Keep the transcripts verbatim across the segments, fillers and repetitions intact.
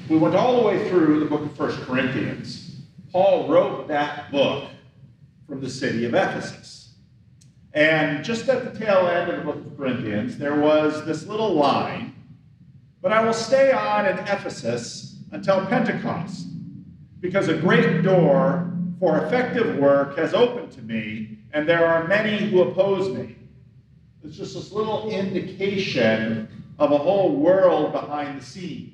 we went all the way through the book of First Corinthians. Paul wrote that book from the city of Ephesus. And just at the tail end of the book of Corinthians, there was this little line, "But I will stay on in Ephesus until Pentecost, because a great door for effective work has opened to me, and there are many who oppose me." It's just this little indication of a whole world behind the scenes.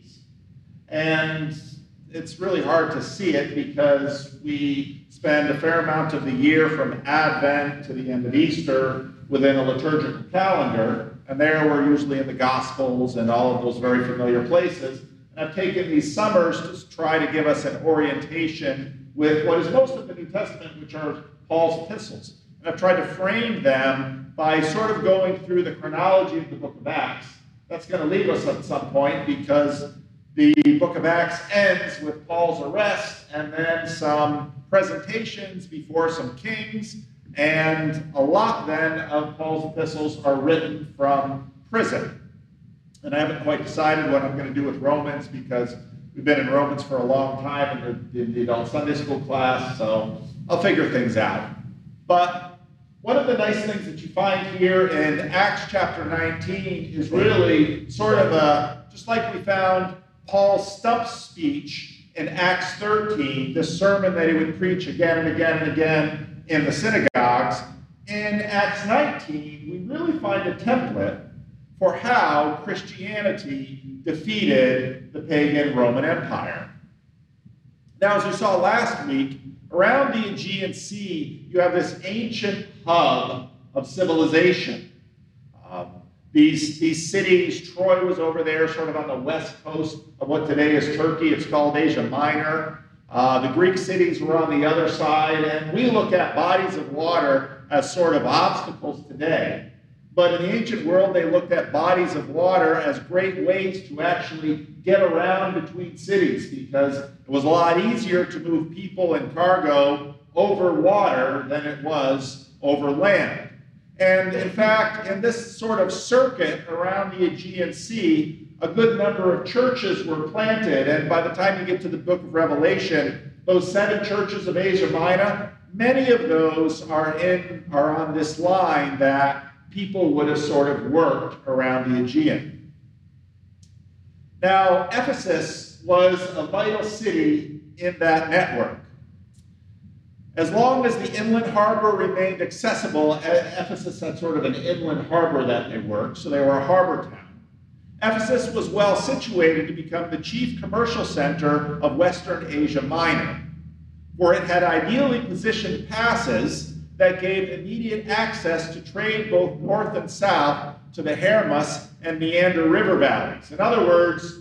And it's really hard to see it because we spend a fair amount of the year from Advent to the end of Easter within a liturgical calendar, and there we're usually in the Gospels and all of those very familiar places. And I've taken these summers to try to give us an orientation with what is most of the New Testament, which are Paul's epistles. And I've tried to frame them by sort of going through the chronology of the book of Acts. That's going to leave us at some point because the book of Acts ends with Paul's arrest and then some presentations before some kings, and a lot then of Paul's epistles are written from prison. And I haven't quite decided what I'm going to do with Romans because we've been in Romans for a long time in the, in the adult Sunday school class, so I'll figure things out. But one of the nice things that you find here in Acts chapter nineteen is really sort of a, just like we found Paul's stump speech in Acts thirteen, this sermon that he would preach again and again and again in the synagogues, in Acts nineteen, we really find a template for how Christianity defeated the pagan Roman Empire. Now, as we saw last week, around the Aegean Sea, you have this ancient hub of civilization. Um, these, these cities, Troy was over there, sort of on the west coast of what today is Turkey. It's called Asia Minor. Uh, the Greek cities were on the other side, and we look at bodies of water as sort of obstacles today. But in the ancient world, they looked at bodies of water as great ways to actually get around between cities, because it was a lot easier to move people and cargo over water than it was over land. And in fact, in this sort of circuit around the Aegean Sea, a good number of churches were planted. And by the time you get to the book of Revelation, those seven churches of Asia Minor, many of those are in are on this line that people would have sort of worked around the Aegean. Now, Ephesus was a vital city in that network. As long as the inland harbor remained accessible, Ephesus had sort of an inland harbor that they worked, so they were a harbor town. Ephesus was well situated to become the chief commercial center of Western Asia Minor, for it had ideally positioned passes that gave immediate access to trade both north and south to the Hermus and Meander river valleys. In other words,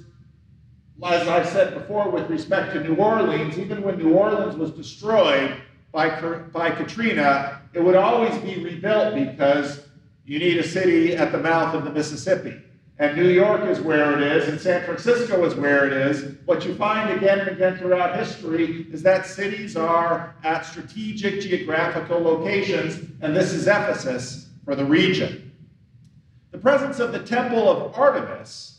as I've said before with respect to New Orleans, even when New Orleans was destroyed by, by Katrina, it would always be rebuilt because you need a city at the mouth of the Mississippi. And New York is where it is, and San Francisco is where it is. What you find again and again throughout history is that cities are at strategic geographical locations, and this is Ephesus for the region. The presence of the Temple of Artemis,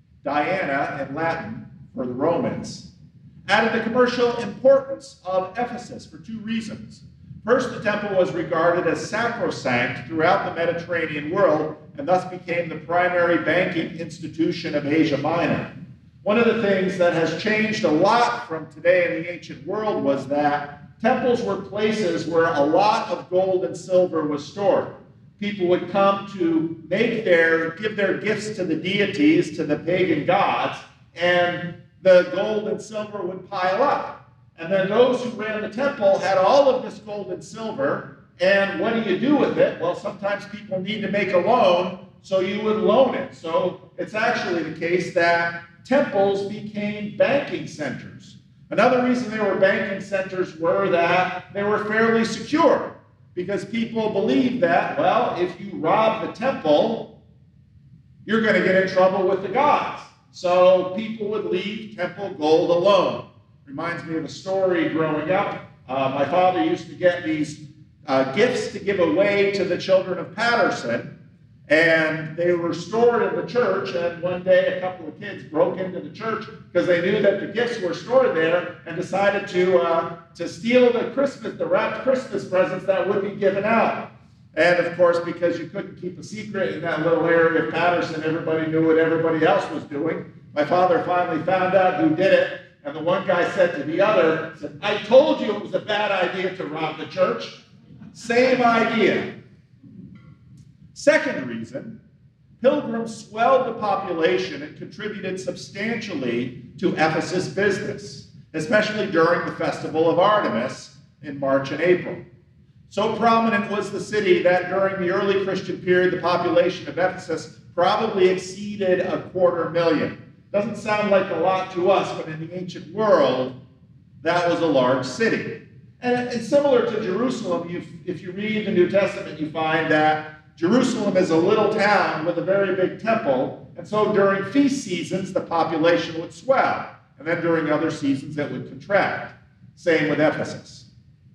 Diana in Latin for the Romans, added the commercial importance of Ephesus for two reasons. First, the temple was regarded as sacrosanct throughout the Mediterranean world and thus became the primary banking institution of Asia Minor. One of the things that has changed a lot from today in the ancient world was that temples were places where a lot of gold and silver was stored. People would come to make their, give their gifts to the deities, to the pagan gods, and the gold and silver would pile up. And then those who ran the temple had all of this gold and silver, and what do you do with it? Well, sometimes people need to make a loan, so you would loan it. So it's actually the case that temples became banking centers. Another reason they were banking centers were that they were fairly secure, because people believed that, well, if you rob the temple, you're going to get in trouble with the gods. So people would leave temple gold alone. Reminds me of a story growing up. Uh, my father used to get these uh, gifts to give away to the children of Patterson. And they were stored in the church, and one day a couple of kids broke into the church because they knew that the gifts were stored there and decided to, uh, to steal the Christmas, the wrapped Christmas presents that would be given out. And of course, because you couldn't keep a secret in that little area of Patterson, everybody knew what everybody else was doing. My father finally found out who did it, and the one guy said to the other, said, "I told you it was a bad idea to rob the church." Same idea. Second reason, pilgrims swelled the population and contributed substantially to Ephesus' business, especially during the festival of Artemis in March and April. So prominent was the city that during the early Christian period, the population of Ephesus probably exceeded a quarter million. Doesn't sound like a lot to us, but in the ancient world, that was a large city. And it's similar to Jerusalem. You, if you read the New Testament, you find that Jerusalem is a little town with a very big temple, and so during feast seasons, the population would swell, and then during other seasons, it would contract. Same with Ephesus.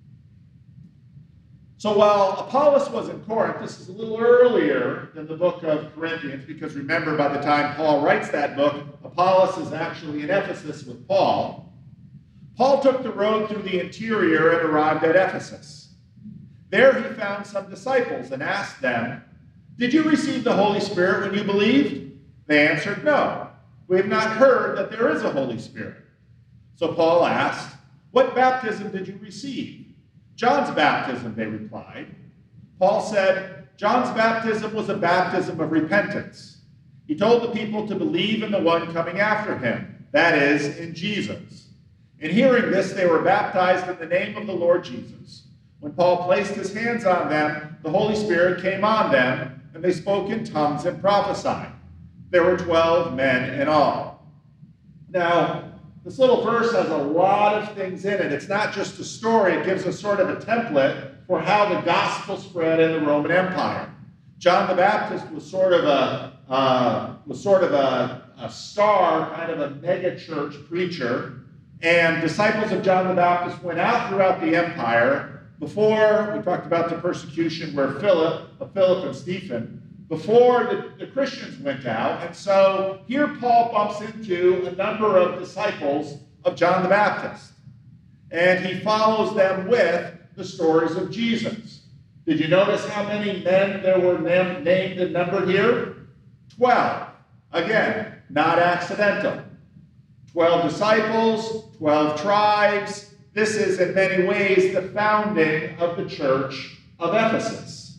So while Apollos was in Corinth, this is a little earlier than the book of Corinthians, because remember, by the time Paul writes that book, Apollos is actually in Ephesus with Paul. Paul took the road through the interior and arrived at Ephesus. There he found some disciples and asked them, "Did you receive the Holy Spirit when you believed?" They answered, "No, we have not heard that there is a Holy Spirit." So Paul asked, "What baptism did you receive?" "John's baptism," they replied. Paul said, "John's baptism was a baptism of repentance. He told the people to believe in the one coming after him, that is, in Jesus. In hearing this, they were baptized in the name of the Lord Jesus. When Paul placed his hands on them, the Holy Spirit came on them, and they spoke in tongues and prophesied. There were twelve men in all." Now, this little verse has a lot of things in it. It's not just a story. It gives us sort of a template for how the gospel spread in the Roman Empire. John the Baptist was sort of a uh, was sort of a, a star, kind of a mega church preacher, and disciples of John the Baptist went out throughout the empire. Before, we talked about the persecution where Philip, uh, Philip and Stephen, before the, the Christians went out. And so here Paul bumps into a number of disciples of John the Baptist. And he follows them with the stories of Jesus. Did you notice how many men there were nam- named and numbered here? Twelve. Again, not accidental. Twelve disciples, twelve tribes. This is, in many ways, the founding of the church of Ephesus.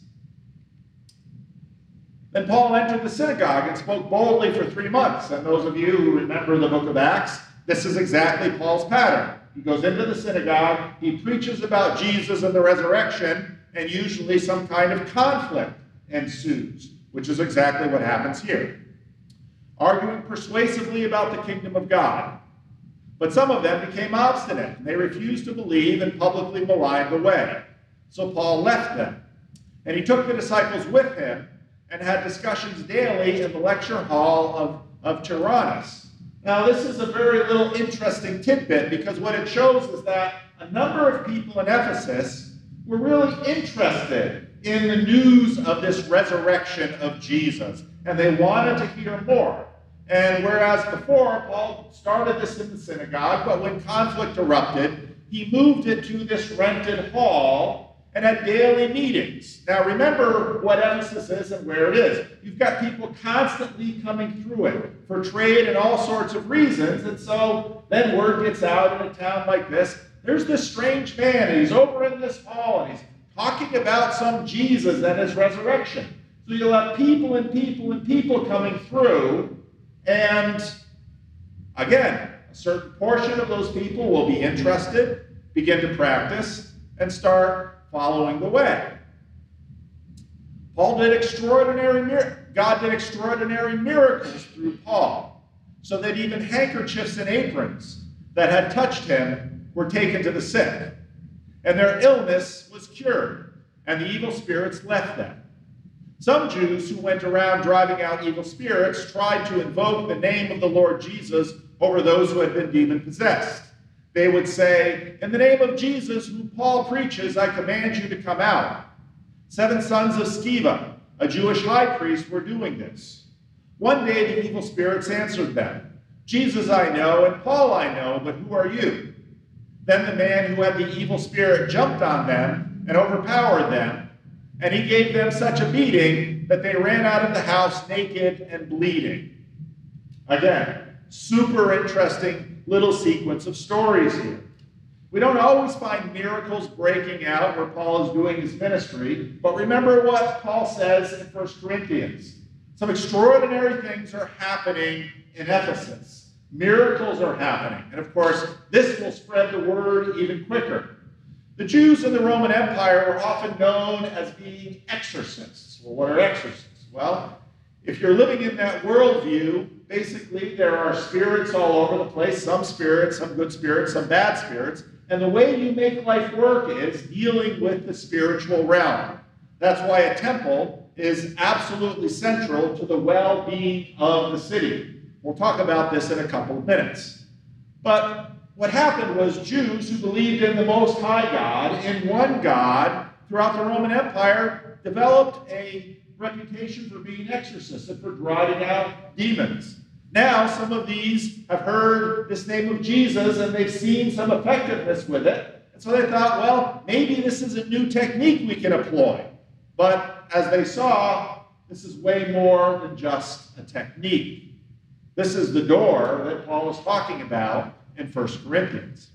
Then Paul entered the synagogue and spoke boldly for three months. And those of you who remember the book of Acts, this is exactly Paul's pattern. He goes into the synagogue, he preaches about Jesus and the resurrection, and usually some kind of conflict ensues, which is exactly what happens here. Arguing persuasively about the kingdom of God. But some of them became obstinate, and they refused to believe and publicly maligned the way. So Paul left them, and he took the disciples with him and had discussions daily in the lecture hall of, of Tyrannus. Now, this is a very little interesting tidbit, because what it shows is that a number of people in Ephesus were really interested in the news of this resurrection of Jesus, and they wanted to hear more. And whereas before, Paul started this in the synagogue, but when conflict erupted, he moved it to this rented hall and had daily meetings. Now remember what Ephesus is and where it is. You've got people constantly coming through it for trade and all sorts of reasons, and so then word gets out in a town like this, there's this strange man, and he's over in this hall, and he's talking about some Jesus and his resurrection. So you'll have people and people and people coming through. And again, a certain portion of those people will be interested, begin to practice, and start following the way. Paul did extraordinary, God did extraordinary miracles through Paul, so that even handkerchiefs and aprons that had touched him were taken to the sick, and their illness was cured, and the evil spirits left them. Some Jews who went around driving out evil spirits tried to invoke the name of the Lord Jesus over those who had been demon-possessed. They would say, "In the name of Jesus, whom Paul preaches, I command you to come out." Seven sons of Sceva, a Jewish high priest, were doing this. One day the evil spirits answered them, "Jesus I know, and Paul I know, but who are you?" Then the man who had the evil spirit jumped on them and overpowered them, and he gave them such a beating that they ran out of the house naked and bleeding. Again, super interesting little sequence of stories here. We don't always find miracles breaking out where Paul is doing his ministry, but remember what Paul says in First Corinthians. Some extraordinary things are happening in Ephesus. Miracles are happening. And of course, this will spread the word even quicker. The Jews in the Roman Empire were often known as being exorcists. Well, what are exorcists? Well, if you're living in that worldview, basically there are spirits all over the place, some spirits, some good spirits, some bad spirits, and the way you make life work is dealing with the spiritual realm. That's why a temple is absolutely central to the well-being of the city. We'll talk about this in a couple of minutes. But what happened was Jews who believed in the Most High God, in one God, throughout the Roman Empire, developed a reputation for being exorcists and for driving out demons. Now, some of these have heard this name of Jesus and they've seen some effectiveness with it. And so they thought, well, maybe this is a new technique we can employ. But as they saw, this is way more than just a technique. This is the door that Paul is talking about in First Corinthians.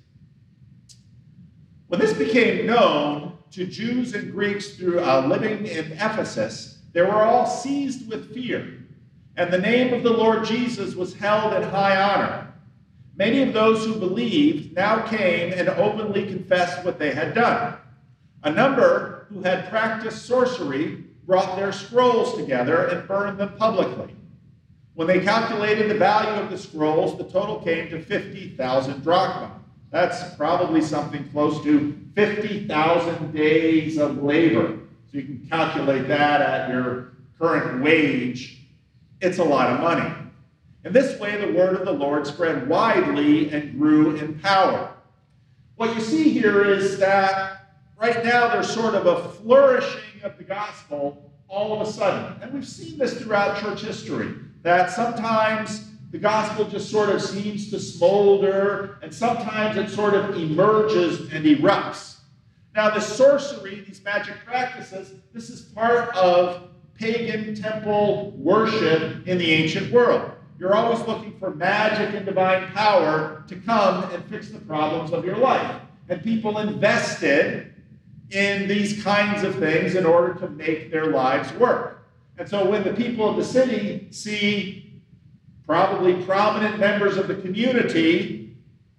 When this became known to Jews and Greeks through uh, living in Ephesus, they were all seized with fear, and the name of the Lord Jesus was held in high honor. Many of those who believed now came and openly confessed what they had done. A number who had practiced sorcery brought their scrolls together and burned them publicly. When they calculated the value of the scrolls, the total came to fifty thousand drachma. That's probably something close to fifty thousand days of labor. So you can calculate that at your current wage. It's a lot of money. In this way, the word of the Lord spread widely and grew in power. What you see here is that right now there's sort of a flourishing of the gospel all of a sudden. And we've seen this throughout church history, that sometimes the gospel just sort of seems to smolder, and sometimes it sort of emerges and erupts. Now, the sorcery, these magic practices, this is part of pagan temple worship in the ancient world. You're always looking for magic and divine power to come and fix the problems of your life. And people invested in these kinds of things in order to make their lives work. And so when the people of the city see probably prominent members of the community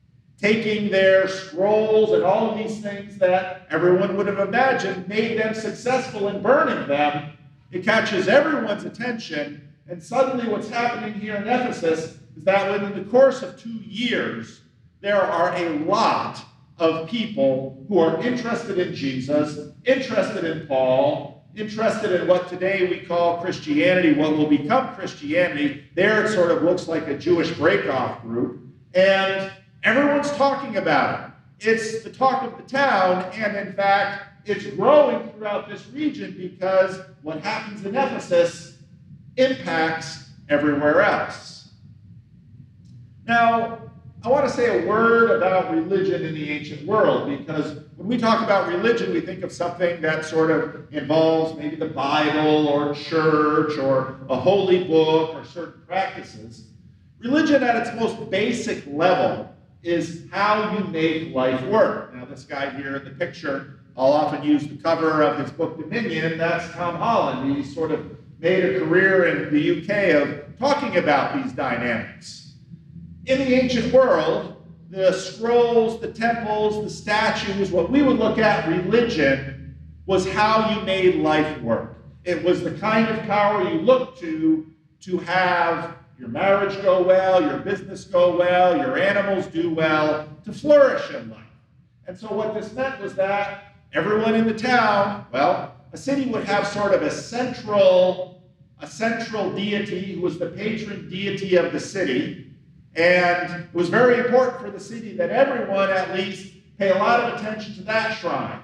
taking their scrolls and all of these things that everyone would have imagined made them successful in burning them, it catches everyone's attention. And suddenly what's happening here in Ephesus is that within the course of two years, there are a lot of people who are interested in Jesus, interested in Paul, interested in what today we call Christianity, what will become Christianity. There it sort of looks like a Jewish breakoff group. And everyone's talking about it. It's the talk of the town, and in fact, it's growing throughout this region because what happens in Ephesus impacts everywhere else. Now, I want to say a word about religion in the ancient world, because when we talk about religion, we think of something that sort of involves maybe the Bible or church or a holy book or certain practices. Religion at its most basic level is how you make life work. Now, this guy here in the picture, I'll often use the cover of his book Dominion. That's Tom Holland. He sort of made a career in the U K of talking about these dynamics. In the ancient world, the scrolls, the temples, the statues, what we would look at religion was how you made life work. It was the kind of power you looked to to have your marriage go well, your business go well, your animals do well, to flourish in life. And so what this meant was that everyone in the town, well, a city would have sort of a central, a central deity who was the patron deity of the city. And it was very important for the city that everyone at least pay a lot of attention to that shrine.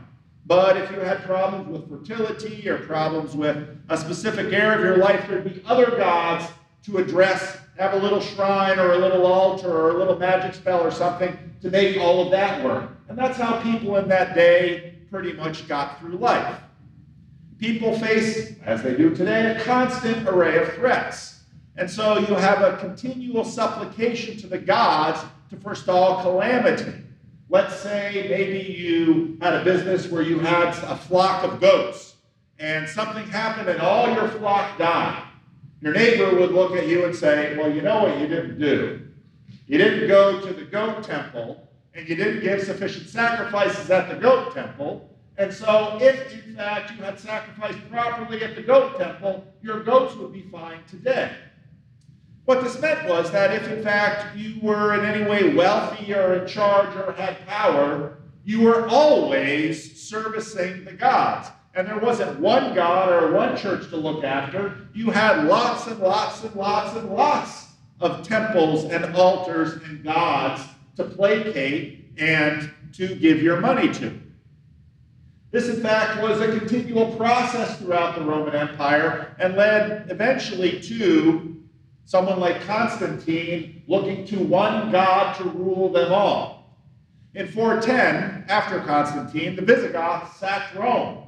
But if you had problems with fertility or problems with a specific area of your life, there'd be other gods to address, have a little shrine or a little altar or a little magic spell or something to make all of that work. And that's how people in that day pretty much got through life. People face, as they do today, a constant array of threats. And so you have a continual supplication to the gods to forestall calamity. Let's say maybe you had a business where you had a flock of goats and something happened and all your flock died. Your neighbor would look at you and say, well, you know what you didn't do? You didn't go to the goat temple and you didn't give sufficient sacrifices at the goat temple. And so if, in fact, you had sacrificed properly at the goat temple, your goats would be fine today. What this meant was that if, in fact, you were in any way wealthy or in charge or had power, you were always servicing the gods. And there wasn't one god or one church to look after. You had lots and lots and lots and lots of temples and altars and gods to placate and to give your money to. This, in fact, was a continual process throughout the Roman Empire and led eventually to someone like Constantine looking to one god to rule them all. In four ten, after Constantine, the Visigoths sacked Rome.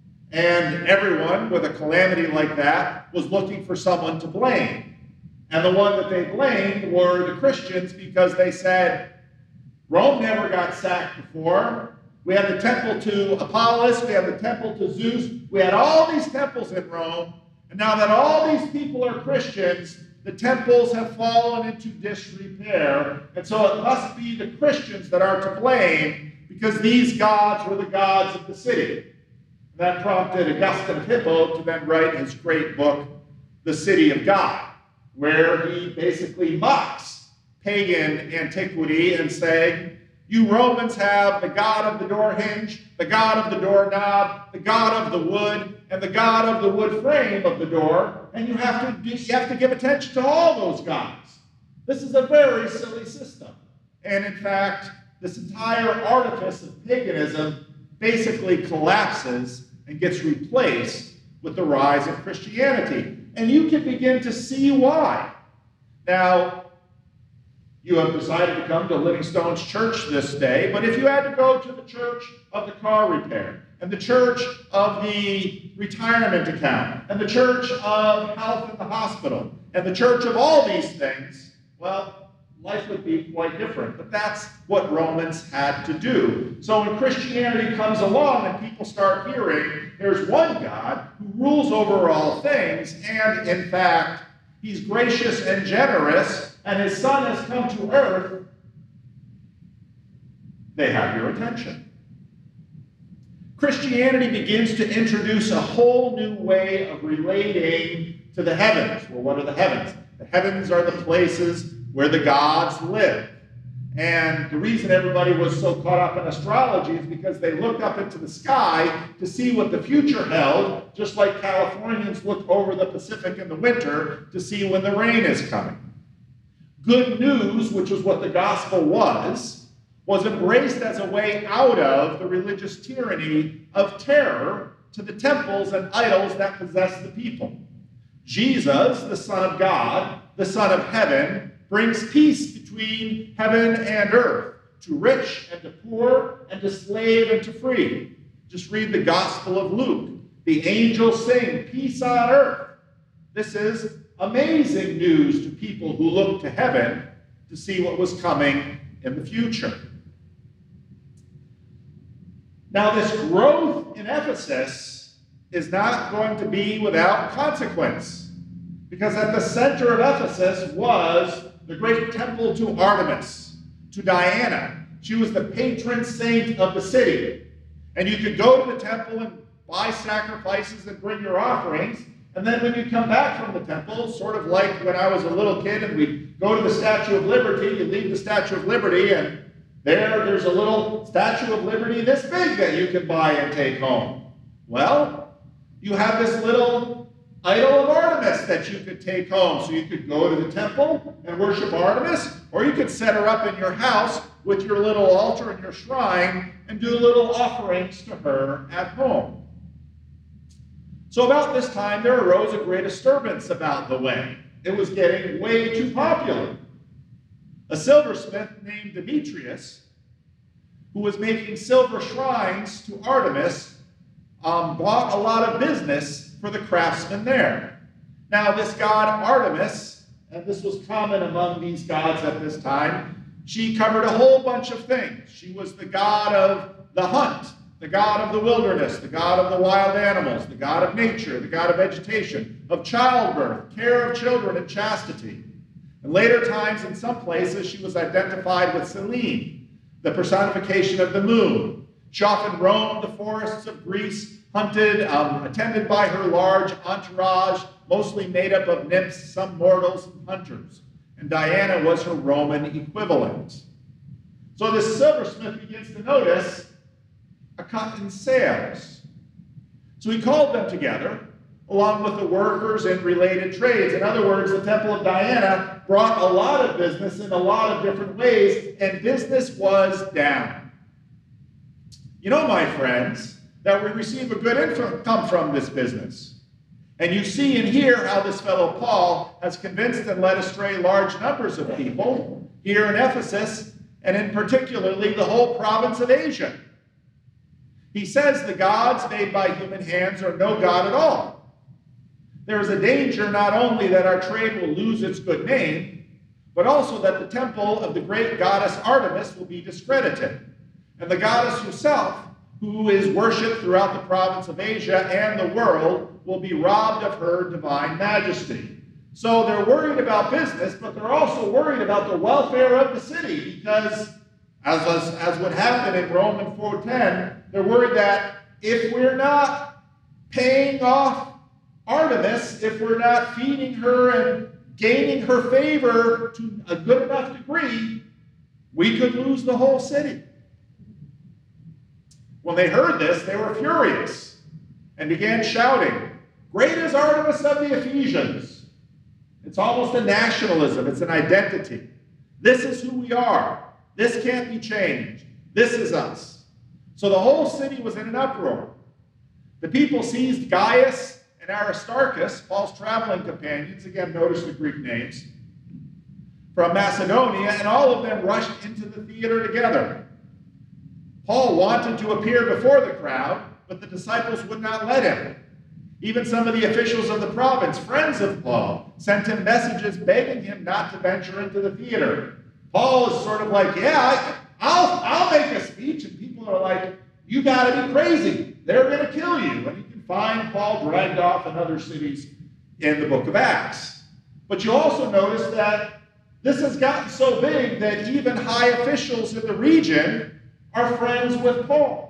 And everyone with a calamity like that was looking for someone to blame. And the one that they blamed were the Christians because they said, Rome never got sacked before. We had the temple to Apollos, we had the temple to Zeus, we had all these temples in Rome, and now that all these people are Christians, the temples have fallen into disrepair, and so it must be the Christians that are to blame because these gods were the gods of the city. That prompted Augustine of Hippo to then write his great book, The City of God, where he basically mocks pagan antiquity and saying, you Romans have the god of the door hinge, the god of the doorknob, the god of the wood, and the god of the wood frame of the door, and you have to, you have to give attention to all those gods. This is a very silly system. And in fact, this entire artifice of paganism basically collapses and gets replaced with the rise of Christianity. And you can begin to see why. Now, you have decided to come to Livingstone's church this day, but if you had to go to the church of the car repair, and the church of the retirement account, and the church of health in the hospital, and the church of all these things, well, life would be quite different. But that's what Romans had to do. So when Christianity comes along and people start hearing there's one God who rules over all things, and in fact, he's gracious and generous, and his son has come to earth, they have your attention. Christianity begins to introduce a whole new way of relating to the heavens. Well, what are the heavens? The heavens are the places where the gods live. And the reason everybody was so caught up in astrology is because they looked up into the sky to see what the future held, just like Californians look over the Pacific in the winter to see when the rain is coming. Good news, which was what the gospel was, was embraced as a way out of the religious tyranny of terror to the temples and idols that possessed the people. Jesus, the Son of God, the Son of Heaven, brings peace between heaven and earth, to rich and to poor, and to slave and to free. Just read the Gospel of Luke. The angels sing, peace on earth. This is amazing news to people who look to heaven to see what was coming in the future. Now, this growth in Ephesus is not going to be without consequence, because at the center of Ephesus was the great temple to Artemis, to Diana. She was the patron saint of the city. And you could go to the temple and buy sacrifices and bring your offerings. And then when you come back from the temple, sort of like when I was a little kid and we'd go to the Statue of Liberty, you leave the Statue of Liberty, and there, there's a little Statue of Liberty this big that you can buy and take home. Well, you have this little idol of Artemis that you could take home. So you could go to the temple and worship Artemis, or you could set her up in your house with your little altar and your shrine and do little offerings to her at home. So about this time, there arose a great disturbance about the way. It was getting way too popular. A silversmith named Demetrius, who was making silver shrines to Artemis, um, bought a lot of business for the craftsmen there. Now, this god Artemis, and this was common among these gods at this time, she covered a whole bunch of things. She was the god of the hunt, the god of the wilderness, the god of the wild animals, the god of nature, the god of vegetation, of childbirth, care of children, and chastity. In later times, in some places, she was identified with Selene, the personification of the moon. She often roamed the forests of Greece, hunted, um, attended by her large entourage, mostly made up of nymphs, some mortals, and hunters. And Diana was her Roman equivalent. So this silversmith begins to notice a cut in sales. So he called them together, along with the workers in related trades. In other words, the Temple of Diana brought a lot of business in a lot of different ways, and business was down. You know, my friends, that we receive a good income from this business. And you see and hear how this fellow Paul has convinced and led astray large numbers of people here in Ephesus, and in particularly the whole province of Asia. He says the gods made by human hands are no god at all. There is a danger not only that our trade will lose its good name, but also that the temple of the great goddess Artemis will be discredited, and the goddess herself, who is worshipped throughout the province of Asia and the world, will be robbed of her divine majesty. So they're worried about business, but they're also worried about the welfare of the city, because as, as, as would happen in Romans four ten, they're worried that if we're not paying off Artemis, if we're not feeding her and gaining her favor to a good enough degree, we could lose the whole city. When they heard this, they were furious and began shouting, "Great is Artemis of the Ephesians." It's almost a nationalism. It's an identity. This is who we are. This can't be changed. This is us. So the whole city was in an uproar. The people seized Gaius and Aristarchus, Paul's traveling companions, again, notice the Greek names, from Macedonia, and all of them rushed into the theater together. Paul wanted to appear before the crowd, but the disciples would not let him. Even some of the officials of the province, friends of Paul, sent him messages begging him not to venture into the theater. Paul is sort of like, yeah, I'll, I'll make a speech, and people are like, you got to be crazy. They're going to kill you. And you can find Paul dragged off in other cities in the book of Acts. But you also notice that this has gotten so big that even high officials in the region are friends with Paul.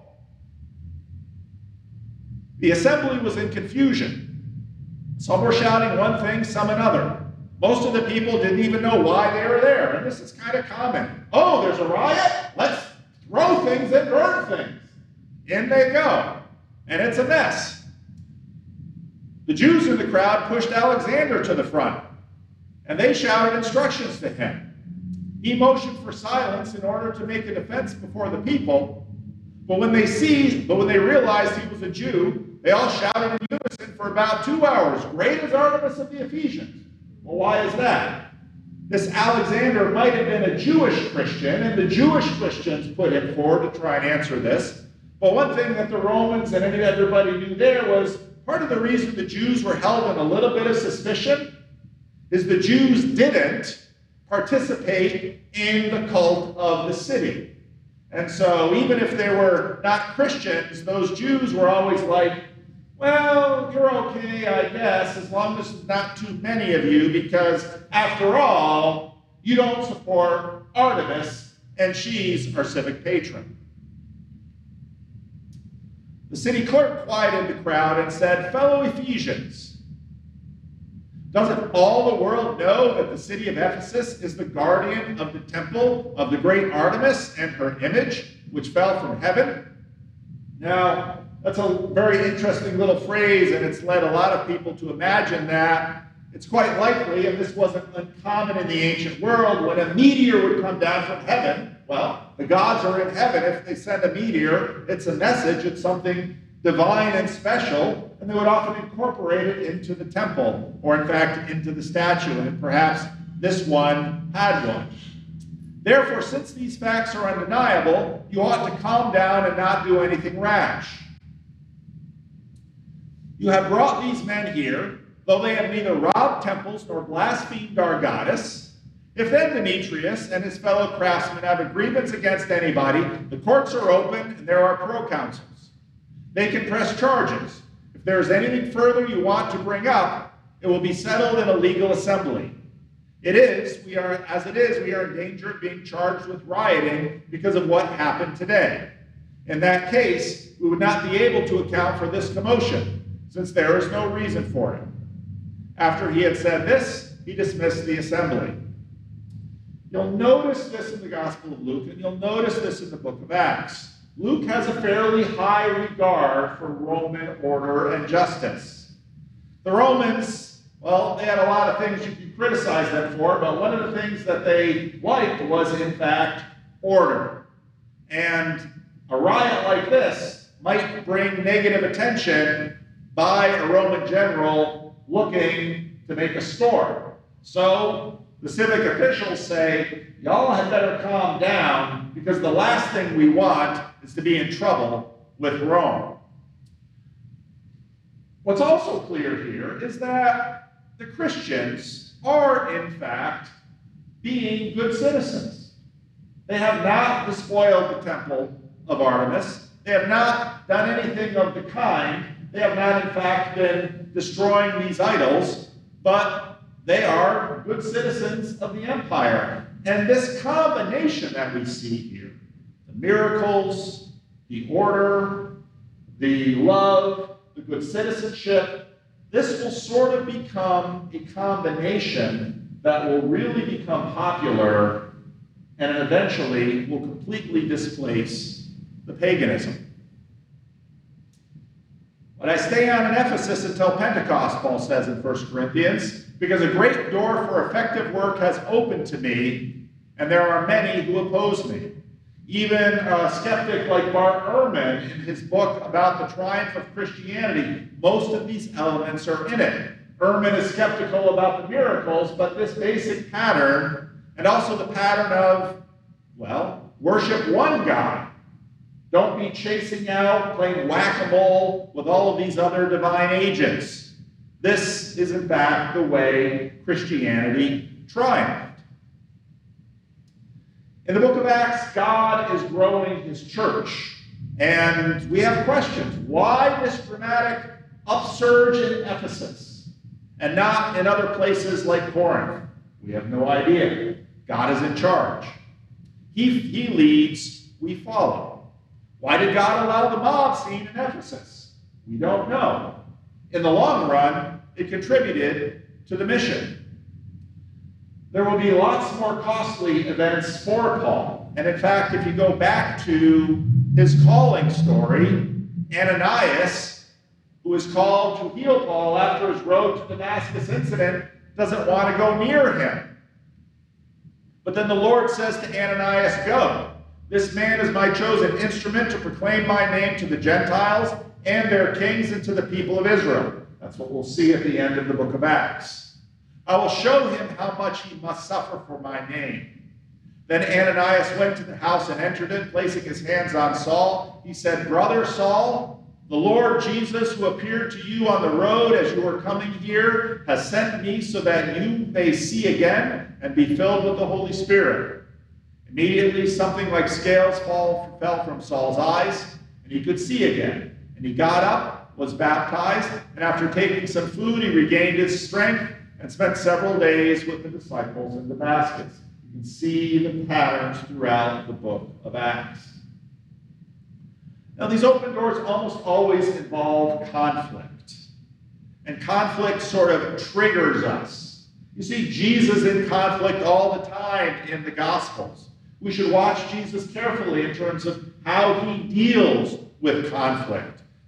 The assembly was in confusion. Some were shouting one thing, some another. Most of the people didn't even know why they were there, and this is kind of common. Oh, there's a riot? Let's throw things and burn things. In they go, and it's a mess. The Jews in the crowd pushed Alexander to the front, and they shouted instructions to him. He motioned for silence in order to make a defense before the people, but when they seized, but when they realized he was a Jew, they all shouted in unison for about two hours, "Great is Artemis of the Ephesians." Well, why is that? This Alexander might have been a Jewish Christian, and the Jewish Christians put him forward to try and answer this. But one thing that the Romans and everybody knew there was part of the reason the Jews were held in a little bit of suspicion is the Jews didn't participate in the cult of the city. And so even if they were not Christians, those Jews were always like, well, you're okay, I guess, as long as there's not too many of you, because after all, you don't support Artemis, and she's our civic patron. The city clerk quieted the crowd and said, "Fellow Ephesians, doesn't all the world know that the city of Ephesus is the guardian of the temple of the great Artemis and her image, which fell from heaven? Now, that's a very interesting little phrase, and it's led a lot of people to imagine that it's quite likely, and this wasn't uncommon in the ancient world, when a meteor would come down from heaven, well, the gods are in heaven. If they send a meteor, it's a message, it's something divine and special, and they would often incorporate it into the temple, or in fact, into the statue, and perhaps this one had one. Therefore, since these facts are undeniable, you ought to calm down and not do anything rash. You have brought these men here, though they have neither robbed temples nor blasphemed our goddess. If then Demetrius and his fellow craftsmen have a grievance against anybody, the courts are open and there are proconsuls. They can press charges. If there is anything further you want to bring up, it will be settled in a legal assembly. It is, we are, as it is, we are in danger of being charged with rioting because of what happened today. In that case, we would not be able to account for this commotion, since there is no reason for it. After he had said this, he dismissed the assembly. You'll notice this in the Gospel of Luke, and you'll notice this in the book of Acts. Luke has a fairly high regard for Roman order and justice. The Romans, well, they had a lot of things you could criticize them for, but one of the things that they liked was, in fact, order. And a riot like this might bring negative attention by a Roman general looking to make a score. So the civic officials say, y'all had better calm down, because the last thing we want is to be in trouble with Rome. What's also clear here is that the Christians are, in fact, being good citizens. They have not despoiled the temple of Artemis. They have not done anything of the kind. They have not, in fact, been destroying these idols, but they are good citizens of the empire. And this combination that we see here, the miracles, the order, the love, the good citizenship, this will sort of become a combination that will really become popular and eventually will completely displace the paganism. But I stay on in Ephesus until Pentecost, Paul says in First Corinthians, because a great door for effective work has opened to me, and there are many who oppose me. Even a skeptic like Bart Ehrman, in his book about the triumph of Christianity, most of these elements are in it. Ehrman is skeptical about the miracles, but this basic pattern, and also the pattern of, well, worship one God. Don't be chasing out, playing whack-a-mole with all of these other divine agents. This is, in fact, the way Christianity triumphed. In the book of Acts, God is growing his church. And we have questions. Why this dramatic upsurge in Ephesus and not in other places like Corinth? We have no idea. God is in charge. He, he leads, we follow. Why did God allow the mob scene in Ephesus? We don't know. In the long run, it contributed to the mission. There will be lots more costly events for Paul. And in fact, if you go back to his calling story, Ananias, who is called to heal Paul after his road to Damascus incident, doesn't want to go near him. But then the Lord says to Ananias, go. This man is my chosen instrument to proclaim my name to the Gentiles and their kings and to the people of Israel. That's what we'll see at the end of the book of Acts. I will show him how much he must suffer for my name. Then Ananias went to the house and entered it, placing his hands on Saul. He said, Brother Saul, the Lord Jesus, who appeared to you on the road as you were coming here, has sent me so that you may see again and be filled with the Holy Spirit. Immediately, something like scales fall, fell from Saul's eyes, and he could see again. And he got up, was baptized, and after taking some food, he regained his strength and spent several days with the disciples in Damascus. You can see the patterns throughout the book of Acts. Now, these open doors almost always involve conflict. And conflict sort of triggers us. You see Jesus in conflict all the time in the Gospels. We should watch Jesus carefully in terms of how he deals with conflict.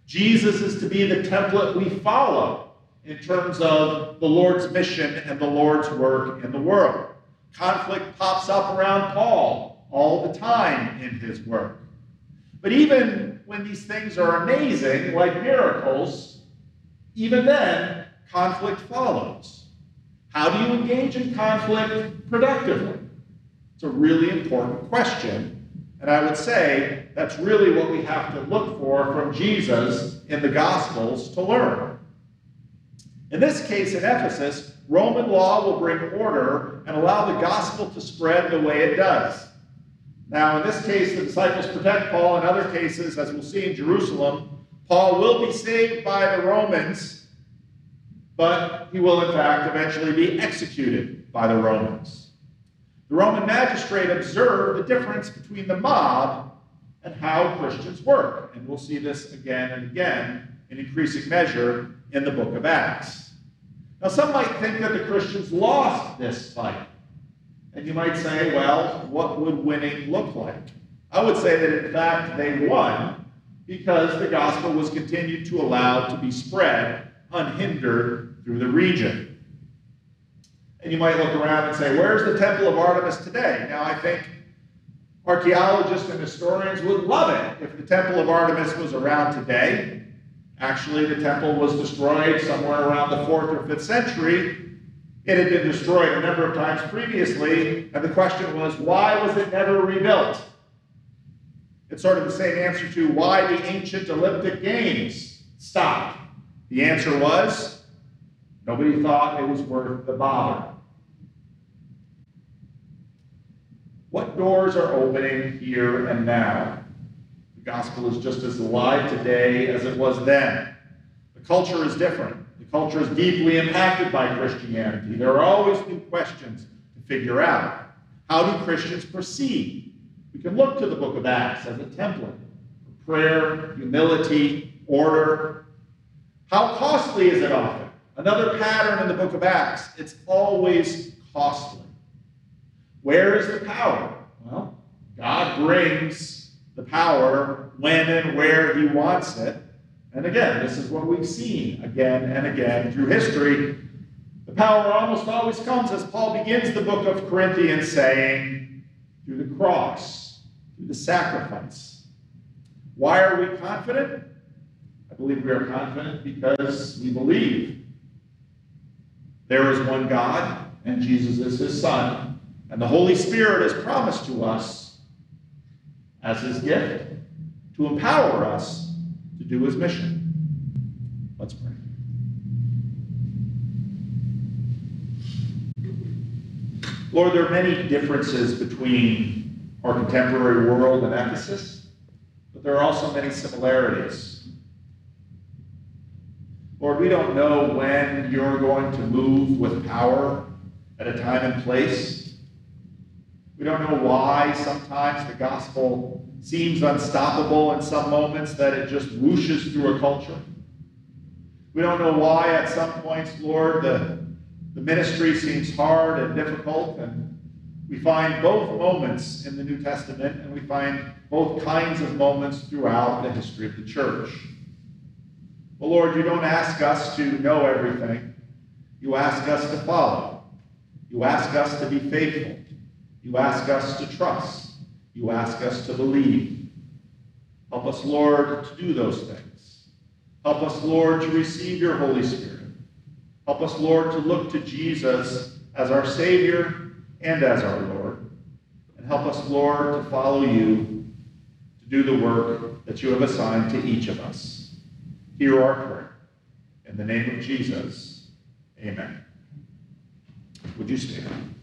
Jesus is to be the template we follow in terms of the Lord's mission and the Lord's work in the world. Conflict pops up around Paul all the time in his work. But even when these things are amazing, like miracles, even then, conflict follows. How do you engage in conflict productively? It's a really important question. And I would say that's really what we have to look for from Jesus in the Gospels to learn. In this case, in Ephesus, Roman law will bring order and allow the gospel to spread the way it does. Now, in this case, the disciples protect Paul. In other cases, as we'll see in Jerusalem, Paul will be saved by the Romans, but he will, in fact, eventually be executed by the Romans. The Roman magistrate observed the difference between the mob and how Christians work. And we'll see this again and again in increasing measure in the book of Acts. Now, some might think that the Christians lost this fight. And you might say, well, what would winning look like? I would say that, in fact, they won because the gospel was continued to allow to be spread unhindered through the region. And you might look around and say, where's the Temple of Artemis today? Now, I think archaeologists and historians would love it if the Temple of Artemis was around today. Actually, the temple was destroyed somewhere around the fourth or fifth century. It had been destroyed a number of times previously, and the question was, why was it never rebuilt? It's sort of the same answer to why the ancient Olympic Games stopped. The answer was, nobody thought it was worth the bother. What doors are opening here and now? The gospel is just as alive today as it was then. The culture is different. The culture is deeply impacted by Christianity. There are always new questions to figure out. How do Christians proceed? We can look to the book of Acts as a template for prayer, humility, order. How costly is it often? Another pattern in the book of Acts, it's always costly. Where is the power? Well, God brings the power when and where he wants it. And again, this is what we've seen again and again through history. The power almost always comes, as Paul begins the book of Corinthians saying, through the cross, through the sacrifice. Why are we confident? I believe we are confident because we believe there is one God, and Jesus is his Son, and the Holy Spirit is promised to us as his gift to empower us to do his mission. Let's pray. Lord, there are many differences between our contemporary world and Ephesus, but there are also many similarities. Lord, we don't know when you're going to move with power at a time and place. We don't know why sometimes the gospel seems unstoppable in some moments, that it just whooshes through a culture. We don't know why at some points, Lord, the, the ministry seems hard and difficult, and we find both moments in the New Testament, and we find both kinds of moments throughout the history of the church. Well, Lord, you don't ask us to know everything. You ask us to follow. You ask us to be faithful. You ask us to trust. You ask us to believe. Help us, Lord, to do those things. Help us, Lord, to receive your Holy Spirit. Help us, Lord, to look to Jesus as our Savior and as our Lord. And help us, Lord, to follow you, to do the work that you have assigned to each of us. Hear our prayer. In the name of Jesus, amen. Would you stand?